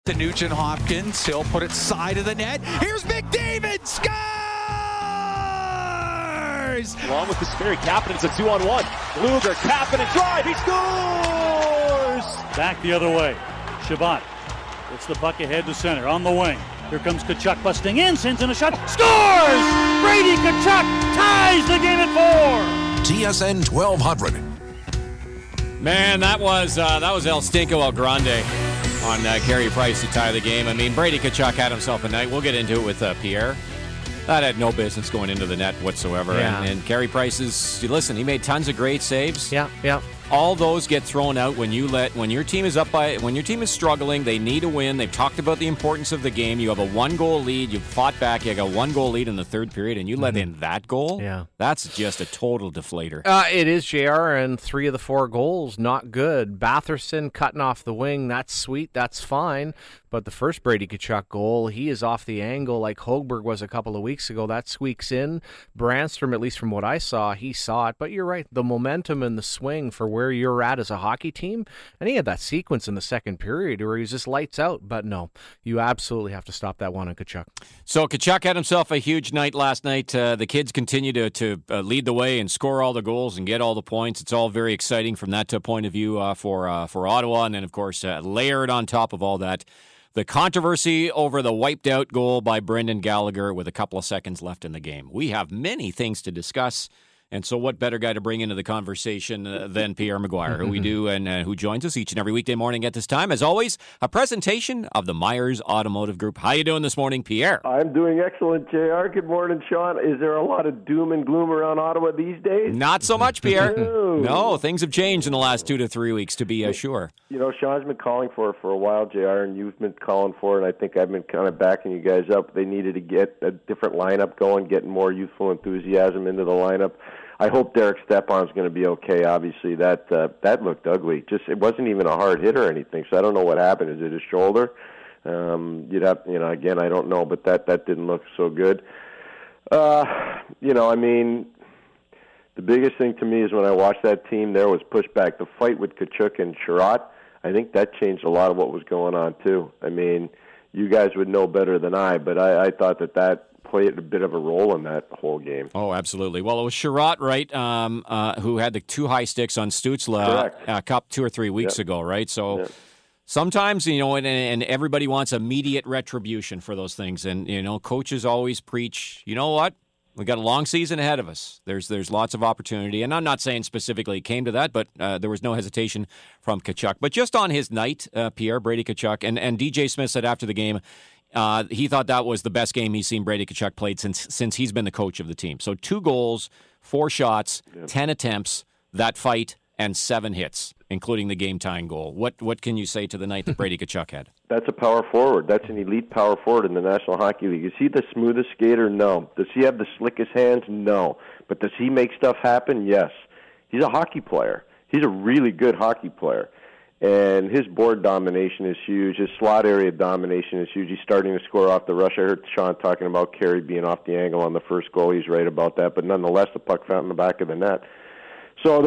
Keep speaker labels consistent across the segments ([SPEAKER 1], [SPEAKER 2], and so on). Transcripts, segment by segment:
[SPEAKER 1] To Nugent Hopkins, he'll put it side of the net. Here's McDavid, scores!
[SPEAKER 2] Along with the Sperry, Kapanen, it's a 2-on-1. Luger, Kapanen, drive, he scores!
[SPEAKER 3] Back the other way, Shabbat puts the puck ahead to center, on the wing. Here comes Tkachuk busting in, sends in a shot, scores! Brady Tkachuk ties the game at 4!
[SPEAKER 4] TSN 1200.
[SPEAKER 5] Man, that was El Stinko El Grande on Carey Price to tie the game. I mean, Brady Tkachuk had himself a night. We'll get into it with Pierre. That had no business going into the net whatsoever.
[SPEAKER 6] Yeah.
[SPEAKER 5] And Carey Price listen, he made tons of great saves.
[SPEAKER 6] Yeah.
[SPEAKER 5] All those get thrown out when your team is struggling, they need a win. They've talked about the importance of the game. You have a 1-goal lead. You fought back. You got a 1-goal lead in the third period, and you let in that goal?
[SPEAKER 6] Yeah.
[SPEAKER 5] That's just a total deflator.
[SPEAKER 6] It is, JR, and 3 of the 4 goals, not good. Batherson cutting off the wing, that's sweet, that's fine. But the first Brady Tkachuk goal, he is off the angle like Hogberg was a couple of weeks ago. That squeaks in. Brandstrom, at least from what I saw, he saw it. But you're right, the momentum and the swing for where you're at as a hockey team. And he had that sequence in the second period where he was just lights out. But no, you absolutely have to stop that one on Tkachuk.
[SPEAKER 5] So Tkachuk had himself a huge night last night. The kids continue to lead the way and score all the goals and get all the points. It's all very exciting from that point of view for Ottawa. And then, of course, layered on top of all that, the controversy over the wiped-out goal by Brendan Gallagher with a couple of seconds left in the game. We have many things to discuss, and so what better guy to bring into the conversation than Pierre Maguire, who we do and who joins us each and every weekday morning at this time. As always, a presentation of the Myers Automotive Group. How you doing this morning, Pierre?
[SPEAKER 7] I'm doing excellent, JR. Good morning, Sean. Is there a lot of doom and gloom around Ottawa these days?
[SPEAKER 5] Not so much, Pierre. No, things have changed in the last 2 to 3 weeks, to be sure.
[SPEAKER 7] You know, Sean's been calling for it for a while, JR, and you've been calling for it, and I think I've been kind of backing you guys up. They needed to get a different lineup going, getting more youthful enthusiasm into the lineup. I hope Derek Stepan's going to be okay. Obviously, that looked ugly. It wasn't even a hard hit or anything, so I don't know what happened. Is it his shoulder? Again, I don't know, but that didn't look so good. I mean, the biggest thing to me is when I watched that team, there was pushback. The fight with Tkachuk and Sherratt, I think that changed a lot of what was going on, too. I mean, you guys would know better than I, but I thought that played a bit of a role in that whole game.
[SPEAKER 5] Oh, absolutely. Well, it was Sherratt, right, who had the 2 high sticks on Stützle a couple 2 or 3 weeks ago, right? So sometimes, and everybody wants immediate retribution for those things. And, coaches always preach, you know what? We got a long season ahead of us. There's lots of opportunity. And I'm not saying specifically it came to that, but there was no hesitation from Tkachuk. But just on his night, Pierre, Brady Tkachuk, and DJ Smith said after the game, he thought that was the best game he's seen Brady Tkachuk played since he's been the coach of the team. So 2 goals, 4 shots, 10 attempts, that fight, and 7 hits, including the game-tying goal. What can you say to the night that Brady Tkachuk had?
[SPEAKER 7] That's a power forward. That's an elite power forward in the National Hockey League. Is he the smoothest skater? No. Does he have the slickest hands? No. But does he make stuff happen? Yes. He's a hockey player. He's a really good hockey player. And his board domination is huge. His slot area domination is huge. He's starting to score off the rush. I heard Sean talking about Carey being off the angle on the first goal. He's right about that. But nonetheless, the puck found in the back of the net. So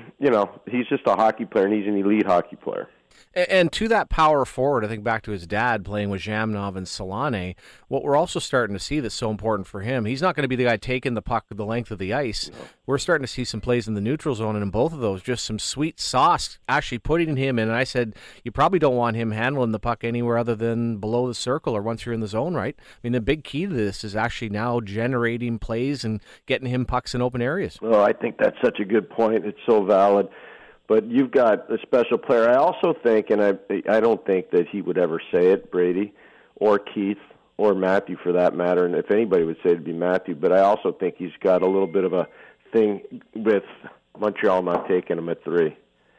[SPEAKER 7] he's just a hockey player, and he's an elite hockey player.
[SPEAKER 6] And to that power forward, I think back to his dad playing with Zhamnov and Solane, what we're also starting to see that's so important for him, he's not going to be the guy taking the puck the length of the ice. No. We're starting to see some plays in the neutral zone, and in both of those, just some sweet sauce actually putting him in. And I said, you probably don't want him handling the puck anywhere other than below the circle or once you're in the zone, right? I mean, the big key to this is actually now generating plays and getting him pucks in open areas.
[SPEAKER 7] Well, I think that's such a good point. It's so valid. But you've got a special player. I also think, and I don't think that he would ever say it, Brady, or Keith, or Matthew for that matter, and if anybody would say it, it'd be Matthew, but I also think he's got a little bit of a thing with Montreal not taking him at 3.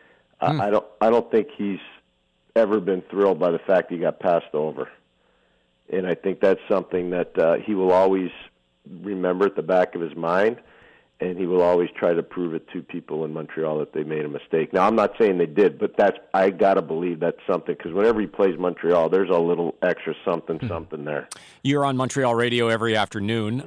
[SPEAKER 7] I don't think he's ever been thrilled by the fact he got passed over. And I think that's something that he will always remember at the back of his mind. And he will always try to prove it to people in Montreal that they made a mistake. Now, I'm not saying they did, but I got to believe that's something, because whenever he plays Montreal, there's a little extra something there.
[SPEAKER 5] You're on Montreal radio every afternoon.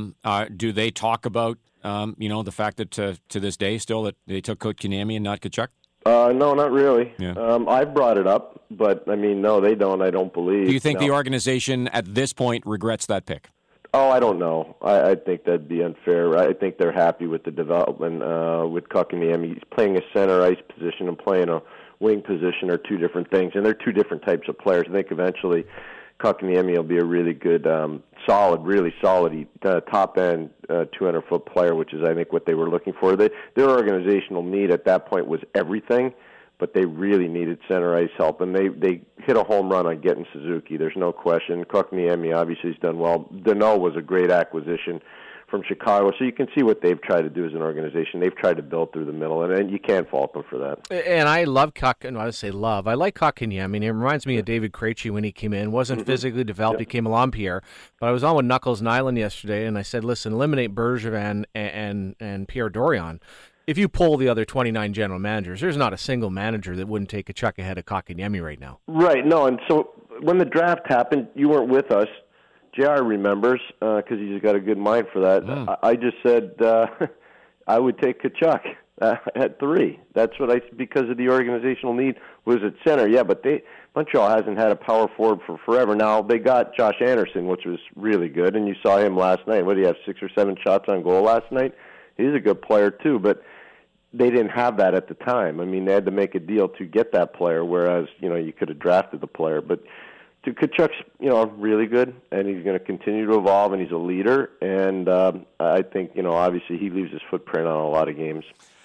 [SPEAKER 5] Do they talk about, the fact that to this day still that they took Kotkaniemi and not Tkachuk?
[SPEAKER 7] No, not really.
[SPEAKER 5] Yeah.
[SPEAKER 7] I've brought it up, but, I mean, no, they don't, I don't believe.
[SPEAKER 5] Do you think the organization at this point regrets that pick?
[SPEAKER 7] Oh, I don't know. I think that'd be unfair. I think they're happy with the development with Kotkaniemi. He's playing a center ice position and playing a wing position are two different things, and they're two different types of players. I think eventually Kotkaniemi will be a really good, really solid top-end 200-foot player, which is, I think, what they were looking for. Their organizational need at that point was everything, but they really needed center ice help, and they hit a home run on getting Suzuki. There's no question. Kotkaniemi obviously has done well. Danault was a great acquisition from Chicago, so you can see what they've tried to do as an organization. They've tried to build through the middle, and you can't fault them for that.
[SPEAKER 6] And I love I like Kotkaniemi. I mean, it reminds me of David Krejci when he came in. Wasn't physically developed. He came along, Pierre. But I was on with Knuckles Nyland yesterday, and I said, listen, eliminate Bergevin and Pierre Dorion. If you poll the other 29 general managers, there's not a single manager that wouldn't take a chuck ahead of Kotkaniemi right now.
[SPEAKER 7] Right, no, and so when the draft happened, you weren't with us. JR remembers because he's got a good mind for that. I just said I would take Tkachuk at 3. That's what because of the organizational need was at center. Yeah, but Montreal hasn't had a power forward for forever. Now they got Josh Anderson, which was really good, and you saw him last night. What did he have, 6 or 7 shots on goal last night? He's a good player too, but they didn't have that at the time. I mean, they had to make a deal to get that player, whereas you could have drafted the player, but. Tkachuk's, really good, and he's going to continue to evolve, and he's a leader, and I think, obviously he leaves his footprint on a lot of games.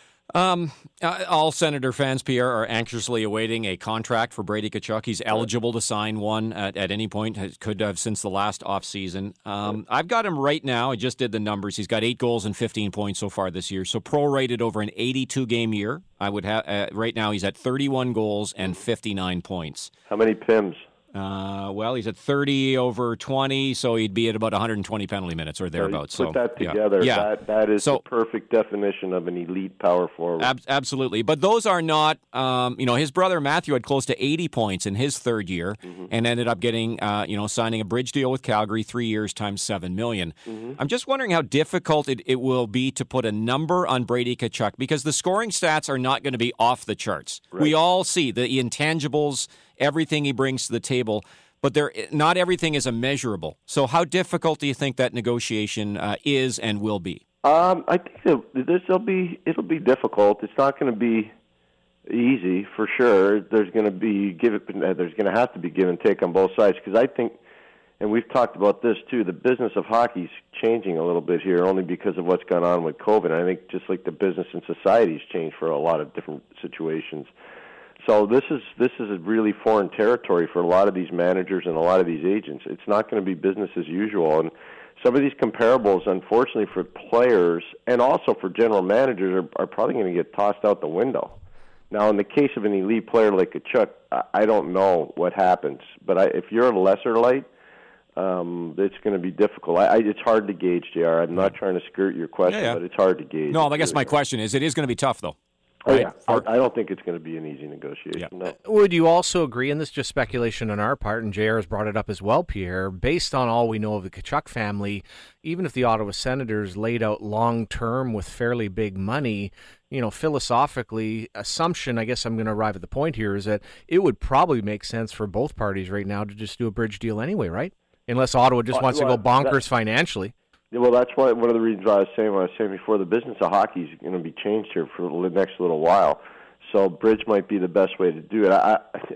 [SPEAKER 5] All Senator fans, Pierre, are anxiously awaiting a contract for Brady Tkachuk. He's eligible to sign one at any point, could have since the last offseason. I've got him right now. I just did the numbers. He's got 8 goals and 15 points so far this year, so prorated over an 82-game year. I would have right now he's at 31 goals and 59 points.
[SPEAKER 7] How many PIMs?
[SPEAKER 5] Well, he's at 30 over 20, so he'd be at about 120 penalty minutes or thereabouts.
[SPEAKER 7] Put that together.
[SPEAKER 5] Yeah.
[SPEAKER 7] That is the perfect definition of an elite power forward.
[SPEAKER 5] Absolutely. But those are not, his brother Matthew had close to 80 points in his third year and ended up getting, signing a bridge deal with Calgary, 3 years times $7 million. I'm just wondering how difficult it will be to put a number on Brady Tkachuk because the scoring stats are not going to be off the charts. Right. We all see the intangibles, everything he brings to the table, but not everything is immeasurable. So how difficult do you think that negotiation is and will be?
[SPEAKER 7] I think it'll be difficult. It's not going to be easy for sure. There's going to have to be give and take on both sides because I think, and we've talked about this too, the business of hockey's changing a little bit here only because of what's gone on with COVID. I think just like the business and society's changed for a lot of different situations. So this is a really foreign territory for a lot of these managers and a lot of these agents. It's not going to be business as usual. And some of these comparables, unfortunately, for players and also for general managers are probably going to get tossed out the window. Now, in the case of an elite player like Tkachuk, I don't know what happens. But if you're a lesser light, it's going to be difficult. It's hard to gauge, JR. I'm not trying to skirt your question, but it's hard to gauge.
[SPEAKER 5] No, I guess my question is, it is going to be tough, though.
[SPEAKER 7] Oh, right? Yeah. I don't think it's going to be an easy negotiation. Yeah. No.
[SPEAKER 6] Would you also agree, and this is just speculation on our part, and JR has brought it up as well, Pierre, based on all we know of the Tkachuk family, even if the Ottawa Senators laid out long-term with fairly big money, philosophically, assumption, I guess I'm going to arrive at the point here, is that it would probably make sense for both parties right now to just do a bridge deal anyway, right? Unless Ottawa just wants to go bonkers financially.
[SPEAKER 7] Well, that's one of the reasons I was saying before, the business of hockey is going to be changed here for the next little while. So bridge might be the best way to do it.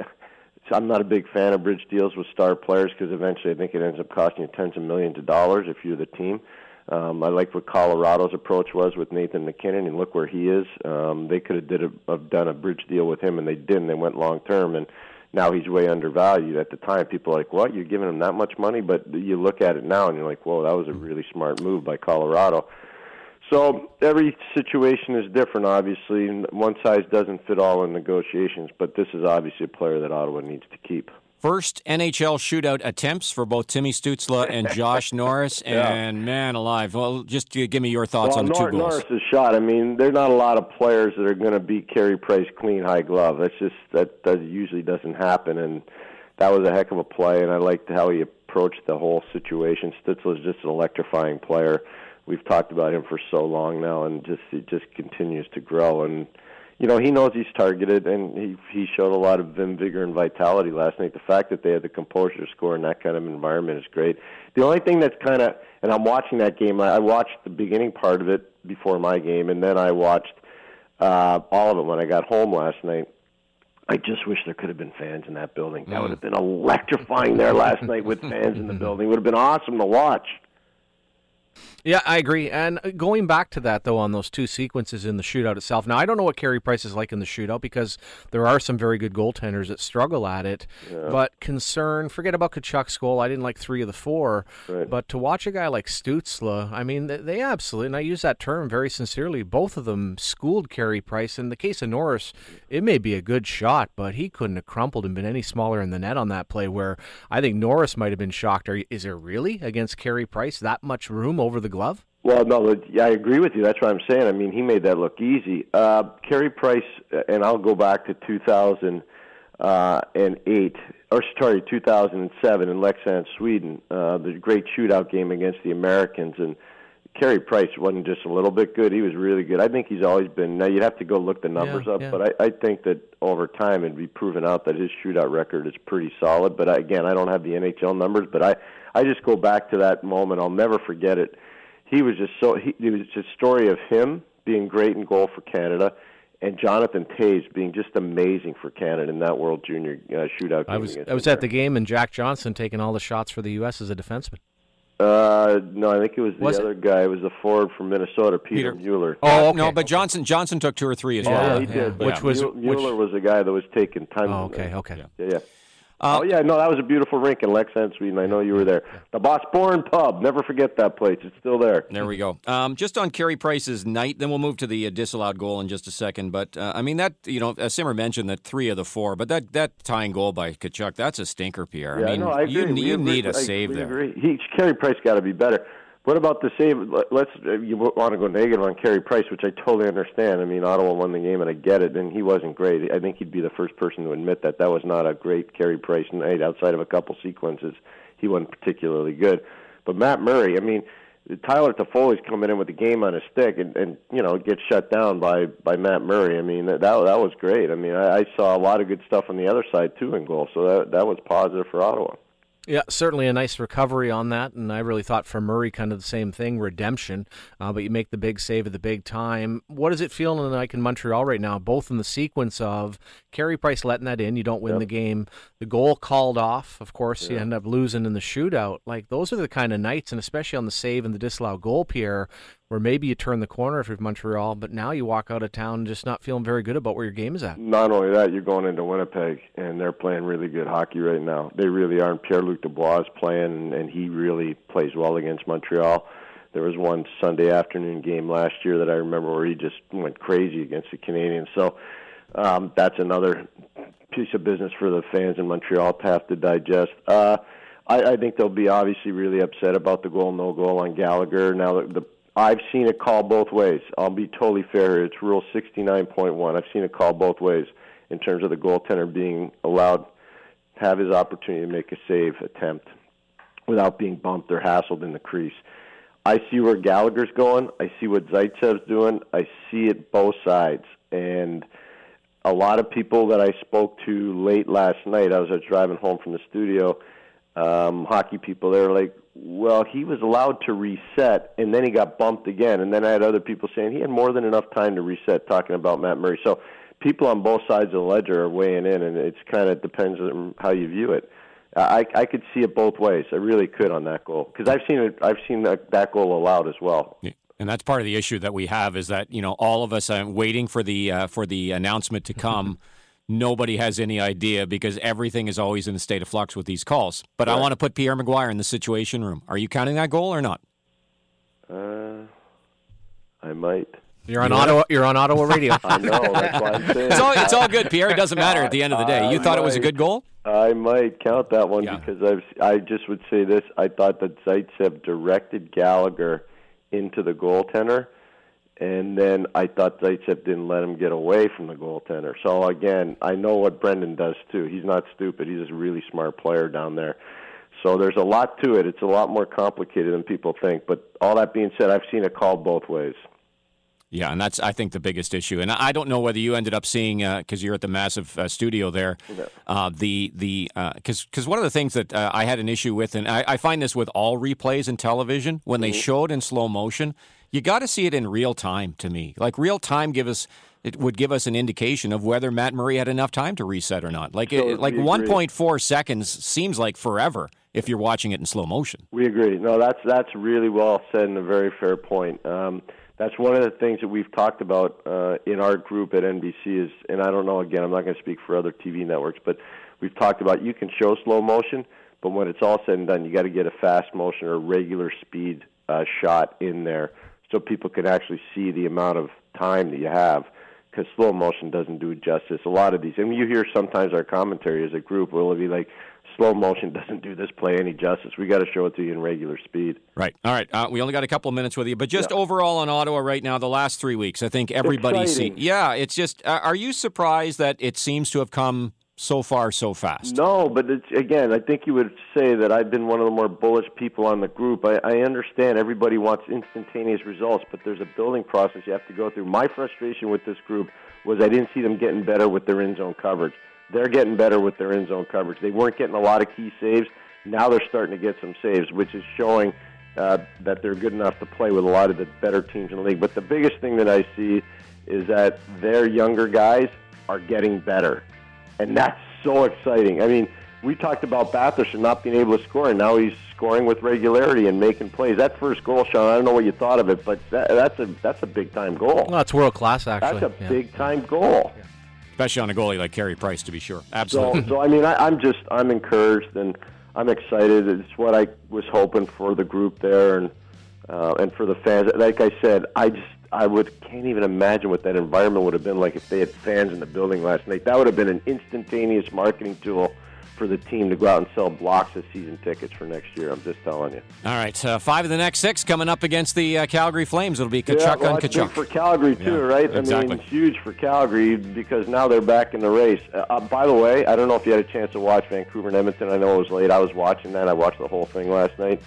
[SPEAKER 7] I'm not a big fan of bridge deals with star players because eventually I think it ends up costing you tens of millions of dollars if you're the team. I like what Colorado's approach was with Nathan McKinnon, and look where he is. They could have done a bridge deal with him, and they didn't. They went long-term, and now he's way undervalued. At the time, people are like, what, you're giving him that much money? But you look at it now, and you're like, whoa, that was a really smart move by Colorado. So every situation is different, obviously. One size doesn't fit all in negotiations, but this is obviously a player that Ottawa needs to keep.
[SPEAKER 5] First NHL shootout attempts for both Timmy Stützle and Josh Norris, and man alive. Well, just give me your thoughts on the 2 goals.
[SPEAKER 7] Norris' shot, I mean, there are not a lot of players that are going to beat Carey Price clean high glove. That usually doesn't happen, and that was a heck of a play, and I liked how he approached the whole situation. Stützle is just an electrifying player. We've talked about him for so long now, and he just continues to grow, and he knows he's targeted, and he showed a lot of vim, vigor, and vitality last night. The fact that they had the composure to score in that kind of environment is great. The only thing that's kind of, and I'm watching that game, I watched the beginning part of it before my game, and then I watched all of it when I got home last night. I just wish there could have been fans in that building. That would have been electrifying there last night with fans in the building. It would have been awesome to watch.
[SPEAKER 6] Yeah, I agree. And going back to that, though, on those two sequences in the shootout itself, now I don't know what Carey Price is like in the shootout because there are some very good goaltenders that struggle at it. Yeah. But forget about Tkachuk's goal. I didn't like 3 of the 4.
[SPEAKER 7] Right.
[SPEAKER 6] But to watch a guy like Stützle, I mean, they absolutely, and I use that term very sincerely, both of them schooled Carey Price. In the case of Norris, it may be a good shot, but he couldn't have crumpled and been any smaller in the net on that play where I think Norris might have been shocked. Is there really, against Carey Price, that much room over the glove?
[SPEAKER 7] Well, no, I agree with you. That's what I'm saying. I mean, he made that look easy. Carey Price, and I'll go back to 2008, 2007 in Leksand, Sweden, the great shootout game against the Americans. And Carey Price wasn't just a little bit good. He was really good. I think he's always been. Now, you'd have to go look the numbers up, but I think that over time it'd be proven out that his shootout record is pretty solid. But again, I don't have the NHL numbers, but I just go back to that moment. I'll never forget it. It was just a story of him being great in goal for Canada, and Jonathan Toews being just amazing for Canada in that World Junior shootout game.
[SPEAKER 6] I was at the game, and Jack Johnson taking all the shots for the U.S. as a defenseman.
[SPEAKER 7] No, I think it was the other guy. It was the forward from Minnesota, Peter Mueller.
[SPEAKER 5] Oh, okay. No, but Johnson took 2 or 3 as well.
[SPEAKER 7] Yeah, he did. Mueller was the guy that was taking time.
[SPEAKER 6] Oh, okay.
[SPEAKER 7] Yeah. That was a beautiful rink in Leksand, Sweden. I know you were there. The Bosborn Pub. Never forget that place. It's still there.
[SPEAKER 5] There we go. Just on Carey Price's night, then we'll move to the disallowed goal in just a second. But, I mean, that, as Simmer mentioned, that 3 of the 4, but that tying goal by Tkachuk, that's a stinker, Pierre.
[SPEAKER 7] Yeah, I agree.
[SPEAKER 5] You need a save there.
[SPEAKER 7] Agree. Carey Price got to be better. What about the save? You want to go negative on Carey Price, which I totally understand. I mean, Ottawa won the game, and I get it, and he wasn't great. I think he'd be the first person to admit that was not a great Carey Price night. Outside of a couple sequences, he wasn't particularly good. But Matt Murray, I mean, Tyler Toffoli's coming in with the game on his stick, and gets shut down by Matt Murray. I mean, that was great. I mean, I saw a lot of good stuff on the other side too in goal, so that was positive for Ottawa.
[SPEAKER 6] Yeah, certainly a nice recovery on that, and I really thought for Murray kind of the same thing, redemption, but you make the big save at the big time. What is it feeling like in Montreal right now, both in the sequence of Carey Price letting that in, you don't win the game, the goal called off, of course, you end up losing in the shootout. Like, those are the kind of nights, and especially on the save and the disallowed goal, Pierre, where maybe you turn the corner if you're Montreal, but now you walk out of town just not feeling very good about where your game is at.
[SPEAKER 7] Not only that, you're going into Winnipeg, and they're playing really good hockey right now. They really are, and Pierre-Luc Dubois is playing, and he really plays well against Montreal. There was one Sunday afternoon game last year that I remember where he just went crazy against the Canadiens. So that's another piece of business for the fans in Montreal to have to digest. I think they'll be obviously really upset about the goal, no goal on Gallagher. Now, I've seen it called both ways. I'll be totally fair. It's Rule 69.1. I've seen it called both ways in terms of the goaltender being allowed to have his opportunity to make a save attempt without being bumped or hassled in the crease. I see where Gallagher's going. I see what Zaitsev's doing. I see it both sides. And a lot of people that I spoke to late last night, I was driving home from the studio, hockey people, they were like, well, he was allowed to reset, and then he got bumped again. And then I had other people saying he had more than enough time to reset, talking about Matt Murray. So people on both sides of the ledger are weighing in, and it's kind of depends on how you view it. I could see it both ways. I really could on that goal, because I've seen that goal allowed as well.
[SPEAKER 5] Yeah. And that's part of the issue that we have is that, all of us are waiting for the announcement to come. Nobody has any idea because everything is always in a state of flux with these calls. But right. I want to put Pierre McGuire in the Situation Room. Are you counting that goal or not?
[SPEAKER 7] I might.
[SPEAKER 6] You're on Ottawa radio.
[SPEAKER 7] I know. That's why I'm saying.
[SPEAKER 5] It's all good, Pierre. It doesn't matter at the end of the day. You thought it was a good goal?
[SPEAKER 7] I might count that one because I just would say this. I thought that Zaitsev directed Gallagher into the goaltender. And then I thought Zaitsev didn't let him get away from the goaltender. So, again, I know what Brendan does, too. He's not stupid. He's a really smart player down there. So there's a lot to it. It's a lot more complicated than people think. But all that being said, I've seen it called both ways.
[SPEAKER 5] Yeah, and that's, I think, the biggest issue. And I don't know whether you ended up seeing, because you're at the massive studio there, because one of the things that I had an issue with, and I find this with all replays in television, when they show it in slow motion, you got to see it in real time to me. Like, real time would give us an indication of whether Matt Murray had enough time to reset or not. Like 1.4 seconds seems like forever if you're watching it in slow motion.
[SPEAKER 7] We agree. No, that's really well said and a very fair point. That's one of the things that we've talked about in our group at NBC is, and I don't know, again, I'm not going to speak for other TV networks, but we've talked about you can show slow motion, but when it's all said and done, you got to get a fast motion or regular speed shot in there so people can actually see the amount of time that you have, because slow motion doesn't do justice. A lot of these, and you hear sometimes our commentary as a group will be like, slow motion doesn't do this play any justice. We got to show it to you in regular speed.
[SPEAKER 5] Right. All right. We only got a couple of minutes with you, but just overall on Ottawa right now, the last 3 weeks, I think everybody's seen. Yeah, it's just, are you surprised that it seems to have come so far so fast?
[SPEAKER 7] No, but again, I think you would say that I've been one of the more bullish people on the group. I understand everybody wants instantaneous results, but there's a building process you have to go through. My frustration with this group was I didn't see them getting better with their in-zone coverage. They're getting better with their in-zone coverage. They weren't getting a lot of key saves. Now they're starting to get some saves, which is showing that they're good enough to play with a lot of the better teams in the league. But the biggest thing that I see is that their younger guys are getting better, and that's so exciting. I mean, we talked about Batherson not being able to score, and now he's scoring with regularity and making plays. That first goal, Sean, I don't know what you thought of it, but that's a big-time goal.
[SPEAKER 6] Well, it's world-class, actually.
[SPEAKER 7] That's a big-time goal.
[SPEAKER 5] Yeah. Especially on a goalie like Carey Price, to be sure. Absolutely.
[SPEAKER 7] So I mean, I'm encouraged and I'm excited. It's what I was hoping for the group there and for the fans. Like I said, can't even imagine what that environment would have been like if they had fans in the building last night. That would have been an instantaneous marketing tool for the team to go out and sell blocks of season tickets for next year. I'm just telling you.
[SPEAKER 5] All right, 5 of the next 6 coming up against the Calgary Flames. It'll be Tkachuk on Tkachuk.
[SPEAKER 7] Big for Calgary too, right?
[SPEAKER 5] Exactly.
[SPEAKER 7] I mean, huge for Calgary because now they're back in the race. By the way, I don't know if you had a chance to watch Vancouver and Edmonton. I know it was late. I was watching that. I watched the whole thing last night.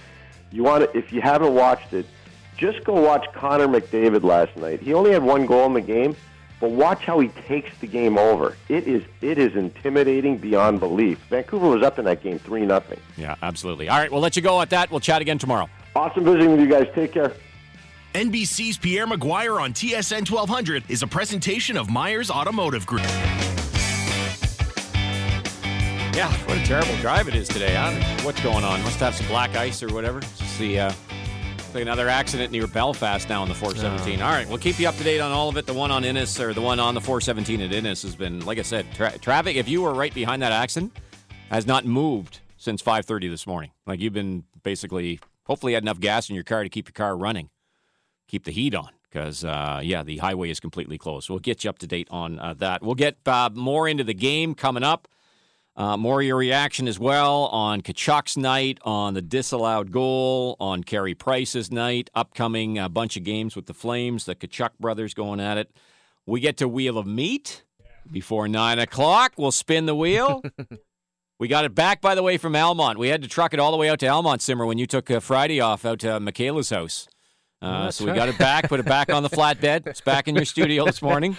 [SPEAKER 7] If you haven't watched it, just go watch Connor McDavid last night. He only had 1 goal in the game. But watch how he takes the game over. It is intimidating beyond belief. Vancouver was up in that game 3-0.
[SPEAKER 5] Yeah, absolutely. All right, we'll let you go at that. We'll chat again tomorrow.
[SPEAKER 7] Awesome visiting with you guys. Take care.
[SPEAKER 4] NBC's Pierre Maguire on TSN 1200 is a presentation of Myers Automotive Group.
[SPEAKER 5] Yeah, what a terrible drive it is today, huh? What's going on? Must have some black ice or whatever. See, another accident near Belfast now on the 417. All right, we'll keep you up to date on all of it. The one on Innis, or the one on the 417 at Innis, has been, like I said, traffic, if you were right behind that accident, has not moved since 5:30 this morning. Like, you've been basically, hopefully had enough gas in your car to keep your car running. Keep the heat on, because, the highway is completely closed. So we'll get you up to date on that. We'll get more into the game coming up. More of your reaction as well on Tkachuk's night, on the disallowed goal, on Carey Price's night, upcoming bunch of games with the Flames, the Tkachuk brothers going at it. We get to Wheel of Meat before 9 o'clock. We'll spin the wheel. We got it back, by the way, from Almont. We had to truck it all the way out to Almont, Simmer, when you took Friday off out to Michaela's house. So we got it back, put it back on the flatbed. It's back in your studio this morning.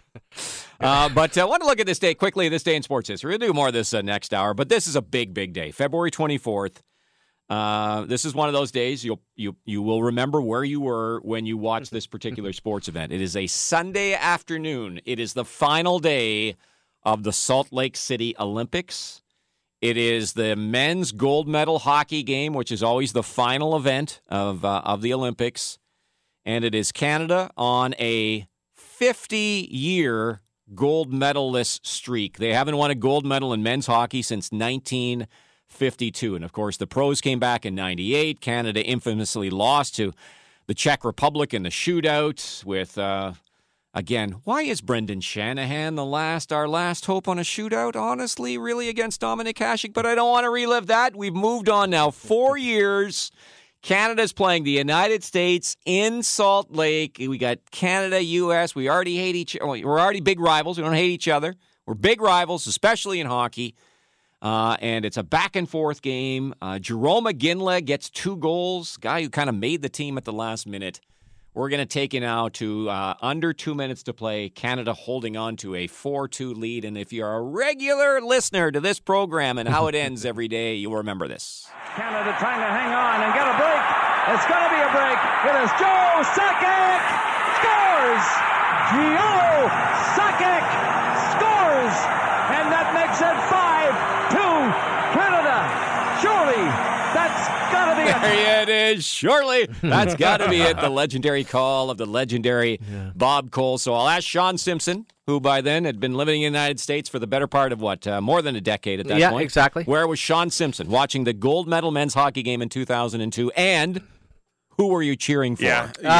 [SPEAKER 5] But I want to look at this day quickly, this day in sports history. We'll do more of this next hour, but this is a big, big day. February 24th. This is one of those days you will remember where you were when you watched this particular sports event. It is a Sunday afternoon. It is the final day of the Salt Lake City Olympics. It is the men's gold medal hockey game, which is always the final event of the Olympics. And it is Canada on a 50-year gold medalist streak. They haven't won a gold medal in men's hockey since 1952. And, of course, the pros came back in 98. Canada infamously lost to the Czech Republic in the shootout with... Again, why is Brendan Shanahan our last hope on a shootout? Honestly, really, against Dominic Hasek? But I don't want to relive that. We've moved on now 4 years. Canada's playing the United States in Salt Lake. We got Canada, U.S. We already hate each other. We're already big rivals. We don't hate each other. We're big rivals, especially in hockey. And it's a back-and-forth game. Jerome McGinley gets 2 goals. Guy who kind of made the team at the last minute. We're going to take you now to under 2 minutes to play. Canada holding on to a 4-2 lead. And if you're a regular listener to this program and how it ends every day, you'll remember this.
[SPEAKER 8] Canada trying to hang on and get a break. It's going to be a break. It is Joe Sakic scores. Joe Sakic scores. And that makes it 5-2 Canada. Surely that's got to be it.
[SPEAKER 5] There it is. Surely that's got to be it. The legendary call of the legendary Bob Cole. So I'll ask Sean Simpson, who by then had been living in the United States for the better part of more than a decade at that point.
[SPEAKER 6] Yeah, exactly.
[SPEAKER 5] Where was Sean Simpson watching the gold medal men's hockey game in 2002? And who were you cheering for?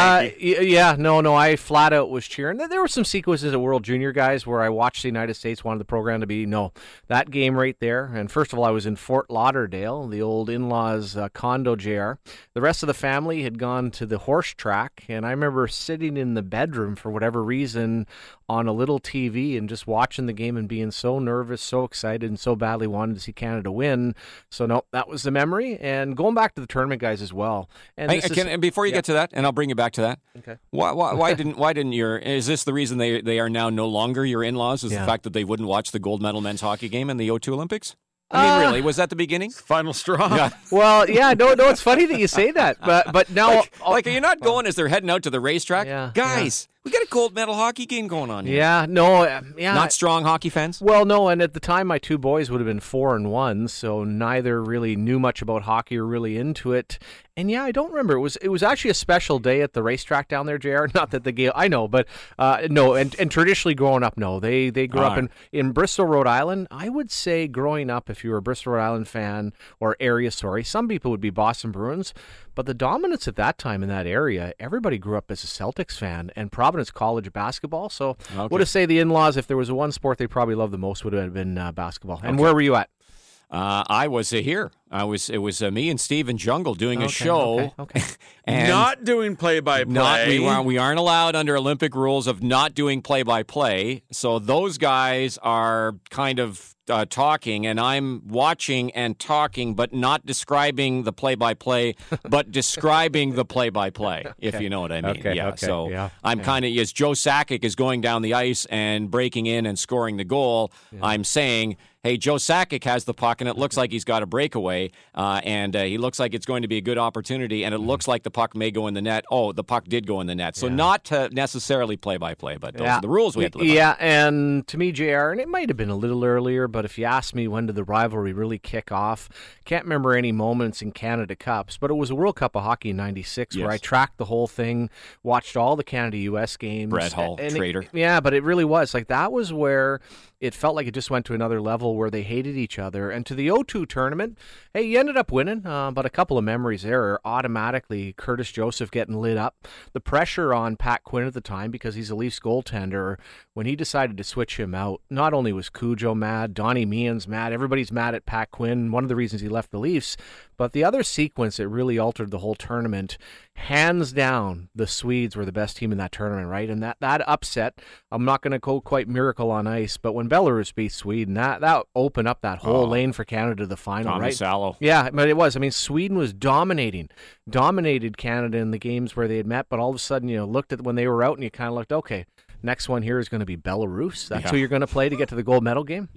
[SPEAKER 6] No, I flat out was cheering. There were some sequences at World Junior guys where I watched the United States, wanted the program to be, that game right there. And first of all, I was in Fort Lauderdale, the old in-laws condo, JR. The rest of the family had gone to the horse track, and I remember sitting in the bedroom for whatever reason on a little TV and just watching the game and being so nervous, so excited, and so badly wanted to see Canada win. So, no, that was the memory. And going back to the tournament guys as well. And
[SPEAKER 5] before you get to that, and I'll bring you back to that.
[SPEAKER 6] Okay.
[SPEAKER 5] Why didn't is this the reason they are now no longer your in-laws? Is the fact that they wouldn't watch the gold medal men's hockey game in the O2 Olympics? I mean, really, was that the beginning?
[SPEAKER 9] Final straw.
[SPEAKER 5] Yeah.
[SPEAKER 6] Well, yeah, no, it's funny that you say that, but now,
[SPEAKER 5] are you not going as they're heading out to the racetrack?
[SPEAKER 6] Yeah,
[SPEAKER 5] guys, we got a gold medal hockey game going on here.
[SPEAKER 6] Yeah,
[SPEAKER 5] Not strong hockey fans?
[SPEAKER 6] Well, no, and at the time, my two boys would have been 4 and 1, so neither really knew much about hockey or really into it. And yeah, I don't remember. It was actually a special day at the racetrack down there, JR. Not that the game, I know, but no. And traditionally growing up, no, they grew up in Bristol, Rhode Island. I would say growing up, if you were a Bristol, Rhode Island fan or area, some people would be Boston Bruins. But the dominance at that time in that area, everybody grew up as a Celtics fan and Providence College basketball. So would have say the in-laws, if there was one sport they probably loved the most, would have been basketball. And where were you at?
[SPEAKER 5] I was here. It was me and Steve and Jungle doing a show.
[SPEAKER 6] Okay.
[SPEAKER 9] And not doing play-by-play.
[SPEAKER 5] We aren't allowed under Olympic rules of not doing play-by-play. So those guys are kind of talking, and I'm watching and talking, but not describing the play-by-play, but describing the play-by-play, if you know what I mean. I'm kind of, as Joe Sakic is going down the ice and breaking in and scoring the goal, I'm saying, hey, Joe Sakic has the puck, and it looks like he's got a breakaway, and he looks like it's going to be a good opportunity, and it looks like the puck may go in the net. Oh, the puck did go in the net. So not to necessarily play-by-play, but those are the rules we have to live by.
[SPEAKER 6] Yeah, and to me, JR, and it might have been a little earlier, but if you ask me when did the rivalry really kick off, can't remember any moments in Canada Cups, but it was a World Cup of Hockey in 96 where I tracked the whole thing, watched all the Canada-US games.
[SPEAKER 5] Brett Hull, traitor.
[SPEAKER 6] But it really was. Like, that was where it felt like it just went to another level where they hated each other. And to the O2 tournament, hey, you ended up winning, but a couple of memories there are automatically Curtis Joseph getting lit up. The pressure on Pat Quinn at the time, because he's a Leafs goaltender, when he decided to switch him out, not only was Cujo mad, Donnie Meehan's mad, everybody's mad at Pat Quinn, one of the reasons he left the Leafs, but the other sequence that really altered the whole tournament, hands down, the Swedes were the best team in that tournament, right? And that upset, I'm not going to go quite miracle on ice, but when Belarus beat Sweden, that opened up that whole lane for Canada to the final,
[SPEAKER 5] Tommy
[SPEAKER 6] right?
[SPEAKER 5] Salo.
[SPEAKER 6] Yeah, but it was. I mean, Sweden was dominated Canada in the games where they had met, but all of a sudden, looked at when they were out and you kind of looked, okay, next one here is going to be Belarus. That's who you're going to play to get to the gold medal game?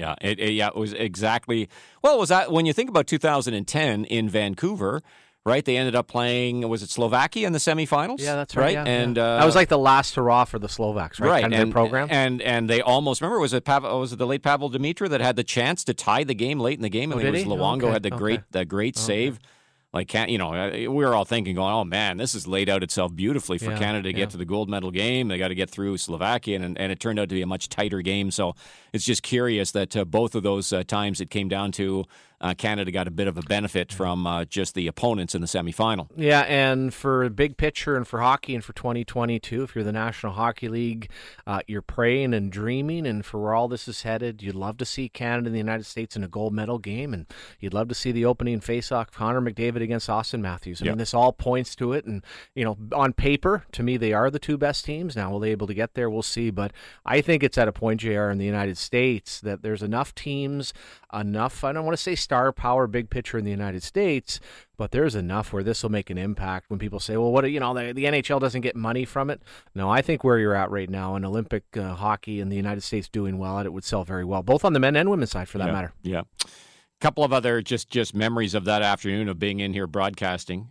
[SPEAKER 5] It was exactly. Well, was that when you think about 2010 in Vancouver, right? They ended up playing, was it Slovakia in the semifinals?
[SPEAKER 6] Yeah, that's right.
[SPEAKER 5] Yeah,
[SPEAKER 6] and that was like the last hurrah for the Slovaks, right? Kind of their program.
[SPEAKER 5] And they almost, remember, was it the late Pavel Dimitra that had the chance to tie the game late in the game? I think it was Luongo had the great save. Like, we were all thinking, going, oh, man, this has laid out itself beautifully for Canada to get to the gold medal game. They got to get through Slovakia, and it turned out to be a much tighter game. So it's just curious that both of those times it came down to Canada got a bit of a benefit from just the opponents in the semifinal.
[SPEAKER 6] Yeah, and for big picture and for hockey and for 2022, if you're the National Hockey League, you're praying and dreaming, and for where all this is headed, you'd love to see Canada and the United States in a gold medal game, and you'd love to see the opening face-off, Connor McDavid against Austin Matthews. I mean, this all points to it, and, on paper, to me, they are the two best teams. Now, will they be able to get there? We'll see, but I think it's at a point, JR, in the United States that there's enough teams, I don't want to say star power, big picture in the United States, but there's enough where this will make an impact when people say, well, what, the NHL doesn't get money from it. No, I think where you're at right now in Olympic hockey in the United States doing well, it would sell very well, both on the men and women's side for that matter.
[SPEAKER 5] Yeah. Couple of other just memories of that afternoon of being in here broadcasting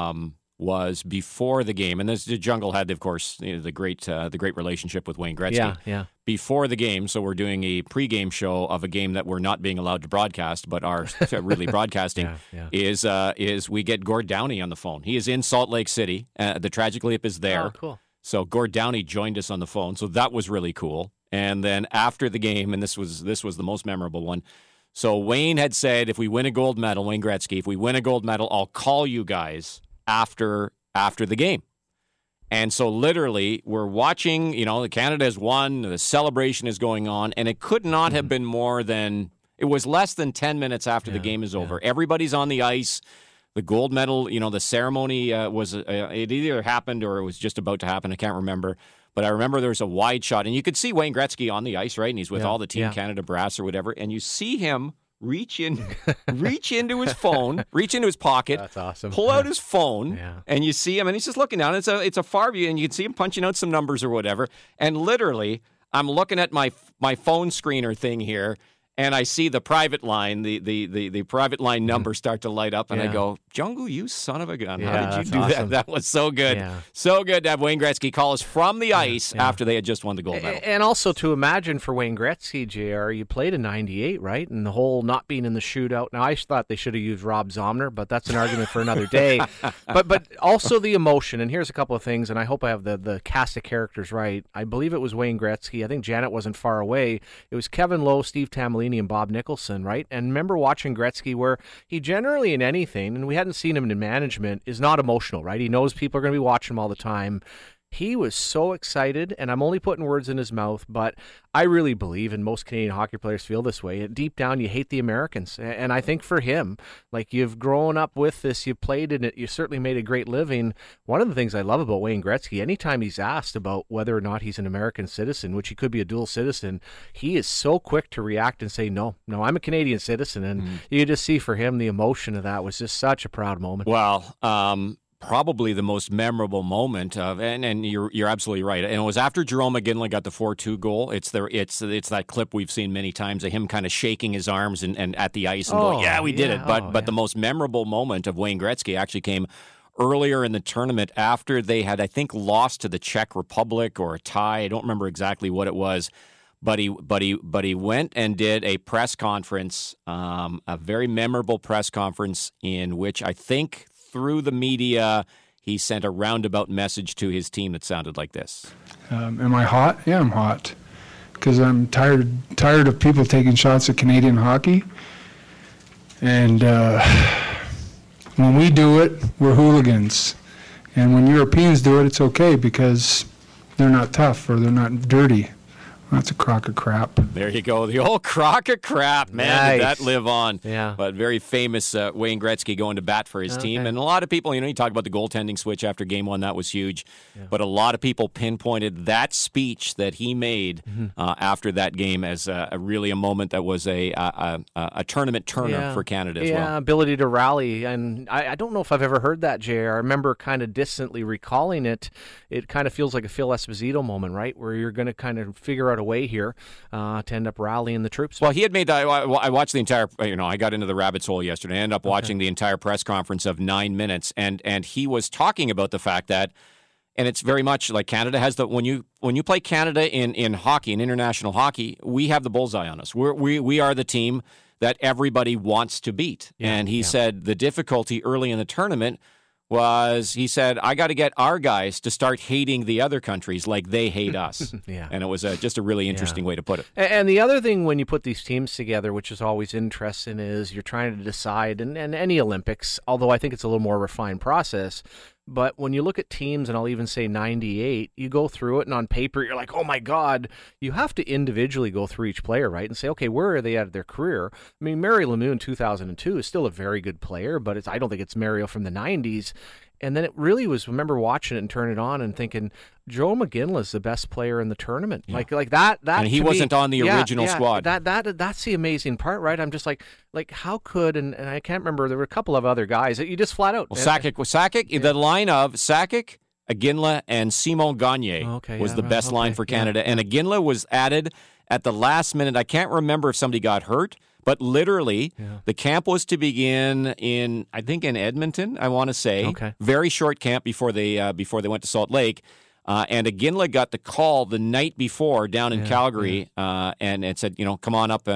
[SPEAKER 5] was before the game, and the Jungle had, of course, the great relationship with Wayne Gretzky.
[SPEAKER 6] Yeah.
[SPEAKER 5] Before the game, so we're doing a pregame show of a game that we're not being allowed to broadcast, but are really broadcasting. Is we get Gord Downie on the phone. He is in Salt Lake City. The Tragic Leap is there.
[SPEAKER 6] Oh, cool.
[SPEAKER 5] So Gord Downie joined us on the phone. So that was really cool. And then after the game, and this was the most memorable one. So Wayne had said, if we win a gold medal, Wayne Gretzky, if we win a gold medal, I'll call you guys after the game. And so literally we're watching, Canada has won, the celebration is going on, and it could not have been more than, it was less than 10 minutes after the game is over. Everybody's on the ice. The gold medal, the ceremony was, it either happened or it was just about to happen. I can't remember. But I remember there was a wide shot, and you could see Wayne Gretzky on the ice, right? And he's with all the Team Canada brass or whatever, and you see him reach into his phone, reach into his pocket.
[SPEAKER 6] That's awesome.
[SPEAKER 5] Pull out his phone, and you see him, and he's just looking down. It's a far view, and you can see him punching out some numbers or whatever. And literally, I'm looking at my phone screener thing here, and I see the private line, the private line number start to light up, and I go, Jungu, you son of a gun. How did you do that? That was so good.
[SPEAKER 6] Yeah.
[SPEAKER 5] So good to have Wayne Gretzky call us from the ice after they had just won the gold medal.
[SPEAKER 6] And also to imagine for Wayne Gretzky, JR, you played in 98, right? And the whole not being in the shootout. Now, I thought they should have used Rob Zomner, but that's an argument for another day. But also the emotion, and here's a couple of things, and I hope I have the cast of characters right. I believe it was Wayne Gretzky. I think Janet wasn't far away. It was Kevin Lowe, Steve Tamolini, and Bob Nicholson, right? And remember watching Gretzky where he generally in anything, and we hadn't seen him in management, is not emotional, right? He knows people are going to be watching him all the time. He was so excited, and I'm only putting words in his mouth, but I really believe, and most Canadian hockey players feel this way, deep down you hate the Americans. And I think for him, like you've grown up with this, you played in it, you certainly made a great living. One of the things I love about Wayne Gretzky, anytime he's asked about whether or not he's an American citizen, which he could be a dual citizen, he is so quick to react and say, no, I'm a Canadian citizen. And you just see for him the emotion of that was just such a proud moment.
[SPEAKER 5] Well, probably the most memorable moment of, and you're absolutely right. And it was after Jerome McGinley got the 4-2 goal. It's that clip we've seen many times of him kind of shaking his arms and at the ice and going, "Yeah, we did it." But the most memorable moment of Wayne Gretzky actually came earlier in the tournament after they had, I think, lost to the Czech Republic or a tie. I don't remember exactly what it was. But he went and did a press conference, a very memorable press conference in which I think through the media, he sent a roundabout message to his team that sounded like this.
[SPEAKER 10] Am I hot? Yeah, I'm hot. Because I'm tired of people taking shots at Canadian hockey. And when we do it, we're hooligans. And when Europeans do it, it's okay because they're not tough or they're not dirty. That's a crock of crap.
[SPEAKER 5] There you go. The old crock of crap, man.
[SPEAKER 6] Nice.
[SPEAKER 5] Did that live on?
[SPEAKER 6] Yeah.
[SPEAKER 5] But very famous Wayne Gretzky going to bat for his team. And a lot of people, you talk about the goaltending switch after game one. That was huge. Yeah. But a lot of people pinpointed that speech that he made after that game as really a moment that was a tournament turner for Canada as well.
[SPEAKER 6] Yeah, ability to rally. And I don't know if I've ever heard that, JR. I remember kind of distantly recalling it. It kind of feels like a Phil Esposito moment, right? Where you're going to kind of figure out a way here to end up rallying the troops.
[SPEAKER 5] Well, he had made, I watched the entire, I got into the rabbit's hole yesterday. I ended up watching the entire press conference of 9 minutes, and he was talking about the fact that, and it's very much like Canada has when you play Canada in hockey, in international hockey, we have the bullseye on us. We are the team that everybody wants to beat. Yeah, and he said the difficulty early in the tournament was, he said, I got to get our guys to start hating the other countries like they hate us. And it was just a really interesting way to put it.
[SPEAKER 6] And the other thing when you put these teams together, which is always interesting, is you're trying to decide, and any Olympics, although I think it's a little more refined process, but when you look at teams, and I'll even say 98, you go through it, and on paper, you're like, oh my God, you have to individually go through each player, right? And say, okay, where are they at their career? I mean, Mario Lemieux in 2002 is still a very good player, but I don't think it's Mario from the 90s. And then it really was, remember watching it and turning it on and thinking, Joe McGinley's the best player in the tournament. Yeah. Like that.
[SPEAKER 5] And he wasn't on the original squad.
[SPEAKER 6] That's the amazing part, right? I'm just like how could, and I can't remember, there were a couple of other guys that you just flat out.
[SPEAKER 5] Well, Sakic, the line of Sakic, Iginla, and Simon Gagne was the best line for Canada. And Iginla was added at the last minute. I can't remember if somebody got hurt. But literally, the camp was to begin in Edmonton, I want to say.
[SPEAKER 6] Okay.
[SPEAKER 5] Very short camp before they went to Salt Lake. And Iginla got the call the night before down in Calgary, and said, come on up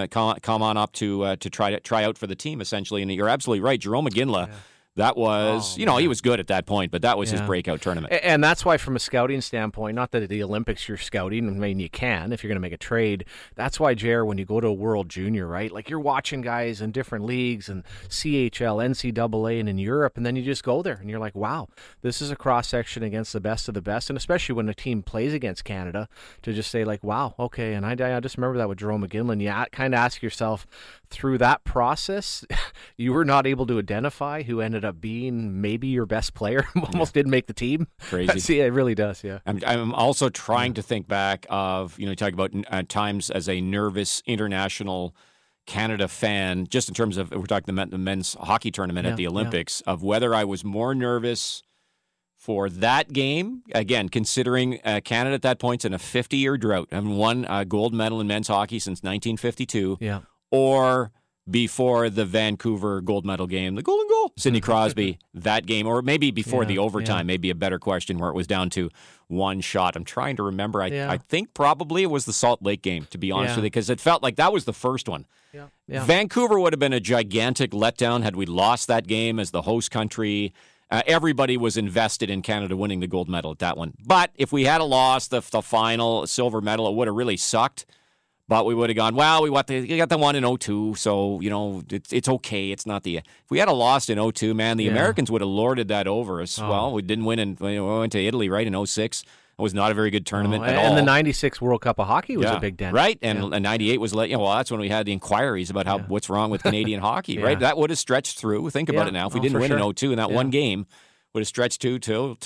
[SPEAKER 5] to try out for the team, essentially. And you're absolutely right, Jarome Iginla. Yeah. That was, he was good at that point, but that was his breakout tournament.
[SPEAKER 6] And that's why, from a scouting standpoint, not that at the Olympics you're scouting, I mean, you can if you're going to make a trade. That's why, JR, when you go to a World Junior, right, like you're watching guys in different leagues and CHL, NCAA, and in Europe, and then you just go there and you're like, wow, this is a cross-section against the best of the best. And especially when a team plays against Canada, to just say, like, wow, okay. And I just remember that with Jarome Iginla. You kind of ask yourself, through that process, you were not able to identify who ended up being maybe your best player, almost didn't make the team.
[SPEAKER 5] Crazy.
[SPEAKER 6] See, it really does, yeah.
[SPEAKER 5] I'm also trying to think back of, talk about times as a nervous international Canada fan, just in terms of, we're talking the men's hockey tournament at the Olympics, of whether I was more nervous for that game, again, considering Canada at that point's in a 50-year drought. I haven't won a gold medal in men's hockey since 1952.
[SPEAKER 6] Yeah.
[SPEAKER 5] Or before the Vancouver gold medal game, the golden goal, Sidney Crosby, that game, or maybe before the overtime, maybe a better question where it was down to one shot. I'm trying to remember. I think probably it was the Salt Lake game, to be honest with you, because it felt like that was the first one.
[SPEAKER 6] Yeah. Yeah.
[SPEAKER 5] Vancouver would have been a gigantic letdown had we lost that game as the host country. Everybody was invested in Canada winning the gold medal at that one. But if we had lost the final silver medal, it would have really sucked. But we would have gone, well, we got the one in 2002, so, it's okay. It's not the... If we had a lost in 2002, man, the Americans would have lorded that over us. Oh. Well, we didn't win, we went to Italy, right, in 2006. It was not a very good tournament at all.
[SPEAKER 6] And the 96 World Cup of Hockey was a big dent.
[SPEAKER 5] Right, and 98 was, that's when we had the inquiries about what's wrong with Canadian hockey, right? That would have stretched through. Think about it now. If we didn't win in 2002 in that one game, would have stretched till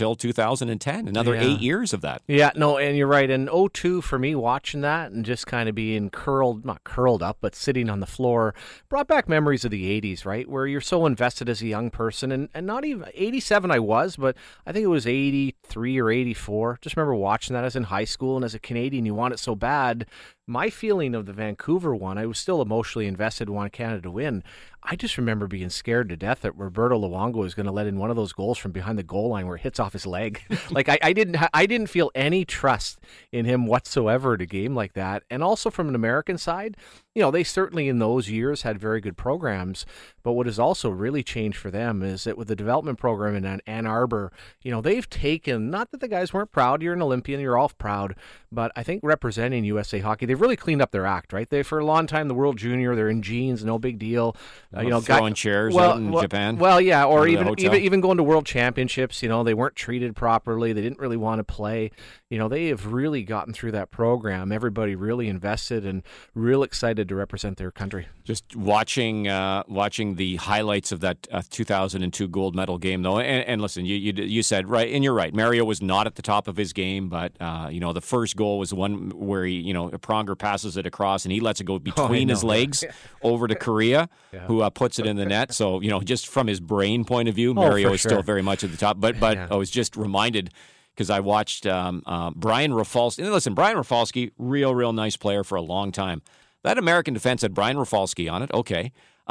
[SPEAKER 5] 2010. Another 8 years of that.
[SPEAKER 6] Yeah, no, and you're right. And 2002, for me, watching that and just kind of being not curled up, but sitting on the floor, brought back memories of the 80s, right? Where you're so invested as a young person. And not even 87 I was, but I think it was 83 or 84. Just remember watching that as in high school. And as a Canadian, you want it so bad. My feeling of the Vancouver one, I was still emotionally invested, wanted Canada to win. I just remember being scared to death that Roberto Luongo was going to let in one of those goals from behind the goal line where it hits off his leg. Like I didn't feel any trust in him whatsoever at a game like that. And also from an American side, they certainly in those years had very good programs. But what has also really changed for them is that with the development program in Ann Arbor, they've taken, not that the guys weren't proud, you're an Olympian, you're all proud, but I think representing USA Hockey, they've really cleaned up their act, right? They, for a long time, the World Junior, they're in jeans, no big deal.
[SPEAKER 5] Throwing chairs out in Japan.
[SPEAKER 6] Well, yeah, or even going to World Championships, they weren't treated properly. They didn't really want to play. They have really gotten through that program. Everybody really invested and real excited to represent their country.
[SPEAKER 5] Just watching the highlights of that 2002 gold medal game, though, and listen, you said right, and you're right. Mario was not at the top of his game, but the first goal was the one where he, Pronger passes it across and he lets it go between his legs over to Correa, who puts it in the net. So just from his brain point of view, Mario is still very much at the top. But I was just reminded, because I watched Brian Rafalski. And listen, Brian Rafalski, real nice player for a long time. That American defense had Brian Rafalski on it. Okay.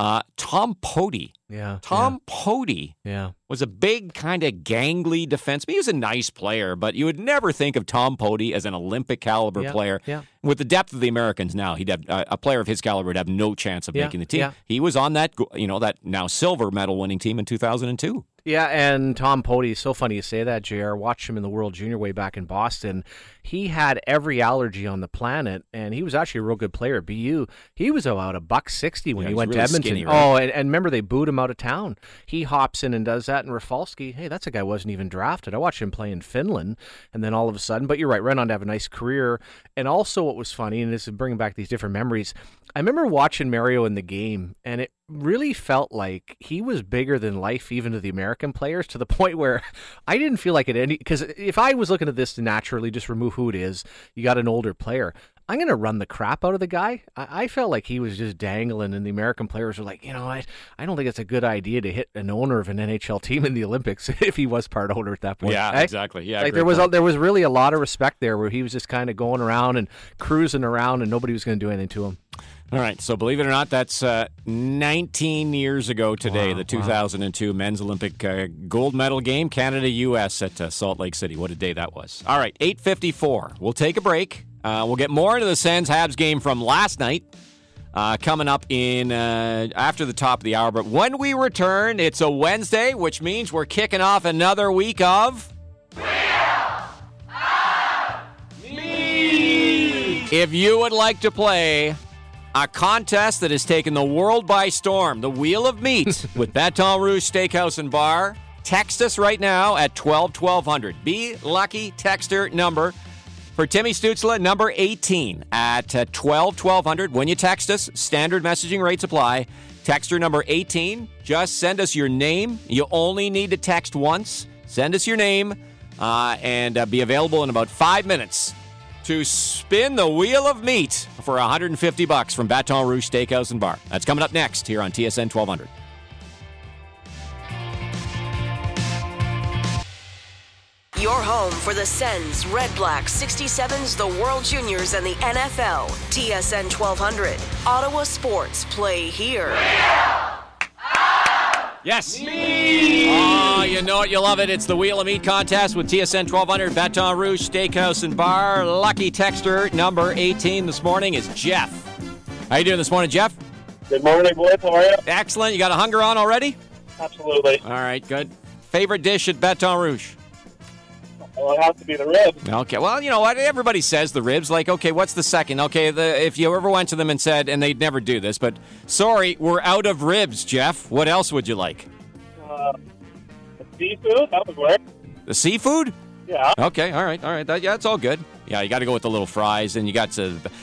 [SPEAKER 5] Tom Poti. Tom Poti was a big, kind of gangly defenseman. He was a nice player, but you would never think of Tom Poti as an Olympic caliber player. Yeah. With the depth of the Americans now, he'd have a player of his caliber would have no chance of making the team. Yeah. He was on that, that now silver medal winning team in 2002.
[SPEAKER 6] Yeah, and Tom Poti, so funny you say that, JR. Watched him in the World Junior way back in Boston. He had every allergy on the planet, and he was actually a real good player at BU. He was about $160 when he went
[SPEAKER 5] really
[SPEAKER 6] to Edmonton.
[SPEAKER 5] Skinny, right?
[SPEAKER 6] Oh, and remember they booed him him out of town. He hops in and does that, and Rafalski, hey, that's a guy who wasn't even drafted. I watched him play in Finland, and then all of a sudden, but you're right, went on to have a nice career. And also what was funny, and this is bringing back these different memories, I remember watching Mario in the game, and it really felt like he was bigger than life even to the American players, to the point where I didn't feel like it any, because if I was looking at this to naturally just remove who it is, you got an older player, I'm going to run the crap out of the guy. I felt like he was just dangling, and the American players were like, I don't think it's a good idea to hit an owner of an NHL team in the Olympics if he was part owner at that point.
[SPEAKER 5] Yeah, exactly. Yeah,
[SPEAKER 6] like there was really a lot of respect there where he was just kind of going around and cruising around, and nobody was going to do anything to him.
[SPEAKER 5] All right, so believe it or not, that's 19 years ago today, the 2002 Men's Olympic gold medal game, Canada-U.S. at Salt Lake City. What a day that was. All right, 8:54. We'll take a break. We'll get more into the Sens-Habs game from last night coming up in after the top of the hour. But when we return, it's a Wednesday, which means we're kicking off another week of... If you would like to play a contest that has taken the world by storm, the Wheel of Meat with Baton Rouge Steakhouse and Bar, text us right now at 1200. Be lucky, texter number for Timmy Stützle, number 18 at 1200. When you text us, standard messaging rates apply. Texter number 18, just send us your name. You only need to text once. Send us your name and be available in about 5 minutes to spin the Wheel of Meat for $150 from Baton Rouge Steakhouse and Bar. That's coming up next here on TSN 1200.
[SPEAKER 11] Your home for the Sens, Red Blacks, 67s, the World Juniors, and the NFL. TSN 1200. Ottawa Sports play here.
[SPEAKER 5] Yes. Oh, you know it. You love it. It's the Wheel of Meat contest with TSN 1200, Baton Rouge Steakhouse and Bar. Lucky texter number 18 this morning is Jeff. How you doing this morning, Jeff?
[SPEAKER 12] Good morning, boys. How are you?
[SPEAKER 5] Excellent. You got a hunger on already?
[SPEAKER 12] Absolutely.
[SPEAKER 5] All right, good. Favorite dish at Baton Rouge?
[SPEAKER 12] Well, it has to be the ribs.
[SPEAKER 5] Okay, well, you know what? Everybody says the ribs. Like, okay, what's the second? Okay, if you ever went to them and said, and they'd never do this, but sorry, we're out of ribs, Jeff. What else would you like?
[SPEAKER 12] The seafood, that would work.
[SPEAKER 5] The seafood?
[SPEAKER 12] Yeah.
[SPEAKER 5] Okay, all right. That's all good. Yeah, you got to go with the little fries, and we got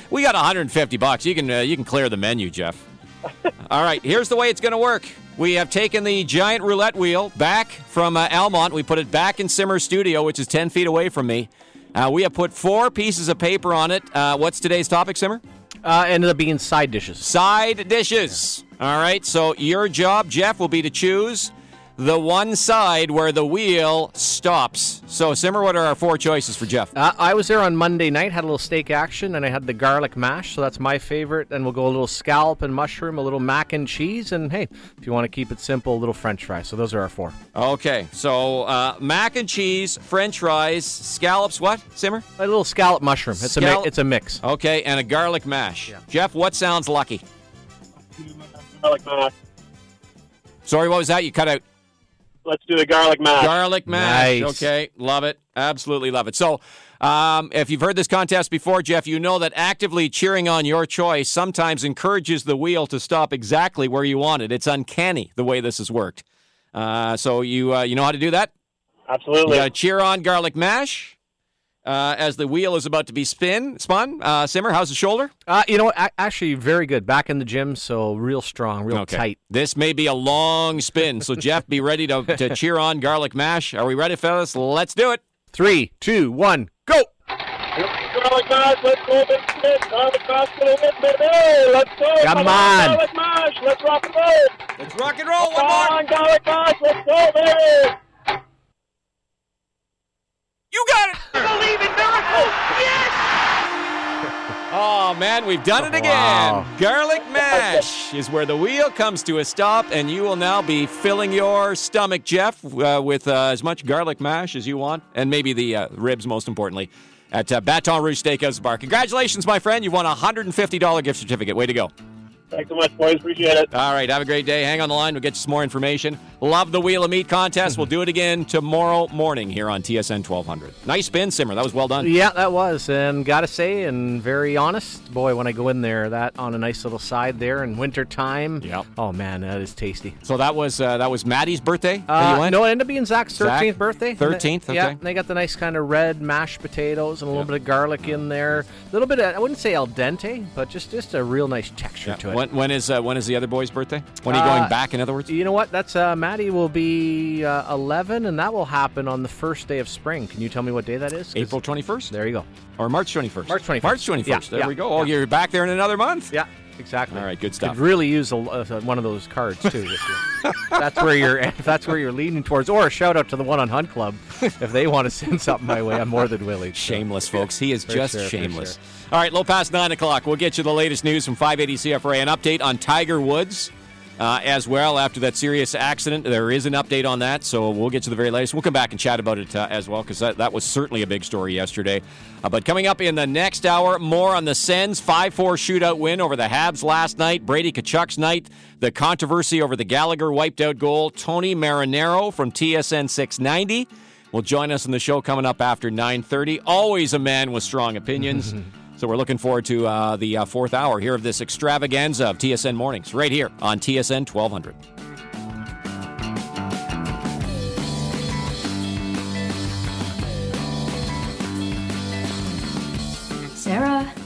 [SPEAKER 5] $150. You can clear the menu, Jeff. All right, here's the way it's going to work. We have taken the giant roulette wheel back from Almont. We put it back in Simmer's studio, which is 10 feet away from me. We have put 4 pieces of paper on it. What's today's topic, Simmer?
[SPEAKER 6] Ended up being side dishes.
[SPEAKER 5] Side dishes. Yeah. All right, so your job, Jeff, will be to choose the one side where the wheel stops. So, Simmer, what are our 4 choices for Jeff?
[SPEAKER 6] I was there on Monday night, had a little steak action, and I had the garlic mash, so that's my favorite. And we'll go a little scallop and mushroom, a little mac and cheese, and hey, if you want to keep it simple, a little French fries. So those are our 4.
[SPEAKER 5] Okay, so mac and cheese, French fries, scallops, what, Simmer?
[SPEAKER 6] A little scallop mushroom. It's a mix.
[SPEAKER 5] Okay, and a garlic mash. Yeah. Jeff, what sounds lucky?
[SPEAKER 12] Garlic mash.
[SPEAKER 5] Sorry, what was that? You cut out.
[SPEAKER 12] Let's do the garlic mash.
[SPEAKER 5] Garlic mash.
[SPEAKER 6] Nice.
[SPEAKER 5] Okay, love it. Absolutely love it. So, if you've heard this contest before, Jeff, you know that actively cheering on your choice sometimes encourages the wheel to stop exactly where you want it. It's uncanny the way this has worked. So you know how to do that?
[SPEAKER 12] Absolutely.
[SPEAKER 5] You got to cheer on garlic mash as the wheel is about to be spun. Simmer, how's the shoulder?
[SPEAKER 6] You know what? Actually, very good. Back in the gym, so real strong, real tight.
[SPEAKER 5] This may be a long spin, so Jeff, be ready to cheer on garlic mash. Are we ready, fellas? Let's do it.
[SPEAKER 6] 3, 2, 1, go!
[SPEAKER 12] Garlic mash, let's go, big spin. Garlic mash, baby. Let's go.
[SPEAKER 6] Come on.
[SPEAKER 12] Garlic mash, let's rock and roll.
[SPEAKER 5] Let's rock and roll.
[SPEAKER 12] Come on, garlic mash, let's go, baby.
[SPEAKER 5] You got it!
[SPEAKER 12] Believe in miracles! Yes!
[SPEAKER 5] Oh, man, we've done it again.
[SPEAKER 6] Wow.
[SPEAKER 5] Garlic mash is where the wheel comes to a stop, and you will now be filling your stomach, Jeff, with as much garlic mash as you want, and maybe the ribs, most importantly, at Baton Rouge Steakhouse Bar. Congratulations, my friend. You've won a $150 gift certificate. Way to go.
[SPEAKER 12] Thanks so much, boys. Appreciate it.
[SPEAKER 5] All right, have a great day. Hang on the line. We'll get you some more information. Love the Wheel of Meat contest. We'll do it again tomorrow morning here on TSN 1200. Nice spin, Simmer. That was well done.
[SPEAKER 6] Yeah, that was. And got to say, and very honest, boy, when I go in there, that on a nice little side there in winter time.
[SPEAKER 5] Yep.
[SPEAKER 6] Oh, man, that is tasty.
[SPEAKER 5] So that was Maddie's birthday that you went?
[SPEAKER 6] No, it ended up being Zach's 13th birthday.
[SPEAKER 5] 13th, okay.
[SPEAKER 6] Yeah, and they got the nice kind of red mashed potatoes and a little bit of garlic in there. A little bit of, I wouldn't say al dente, but just a real nice texture to it.
[SPEAKER 5] When is the other boy's birthday? When are you going back, in other words?
[SPEAKER 6] You know what? That's Maddie will be 11, and that will happen on the first day of spring. Can you tell me what day that is?
[SPEAKER 5] April 21st?
[SPEAKER 6] There you go.
[SPEAKER 5] Or March 21st?
[SPEAKER 6] March 21st.
[SPEAKER 5] March 21st.
[SPEAKER 6] Yeah,
[SPEAKER 5] there we go. Oh, you're back there in another month?
[SPEAKER 6] Yeah, exactly.
[SPEAKER 5] All right, good stuff.
[SPEAKER 6] Could really use one of those cards, too. That's where you're leaning towards. Or a shout-out to the one on Hunt Club. If they want to send something my way, I'm more than willing.
[SPEAKER 5] Shameless, folks. He is just shameless.
[SPEAKER 6] Sure.
[SPEAKER 5] All right, low past 9 o'clock. We'll get you the latest news from 580 CFRA. An update on Tiger Woods as well after that serious accident. There is an update on that, so we'll get to the very latest. We'll come back and chat about it as well, because that was certainly a big story yesterday. But coming up in the next hour, more on the Sens' 5-4 shootout win over the Habs last night, Brady Tkachuk's night, the controversy over the Gallagher wiped-out goal, Tony Marinaro from TSN 690 will join us in the show coming up after 9:30. Always a man with strong opinions. So we're looking forward to the fourth hour here of this extravaganza of TSN Mornings right here on TSN 1200.
[SPEAKER 13] Sarah?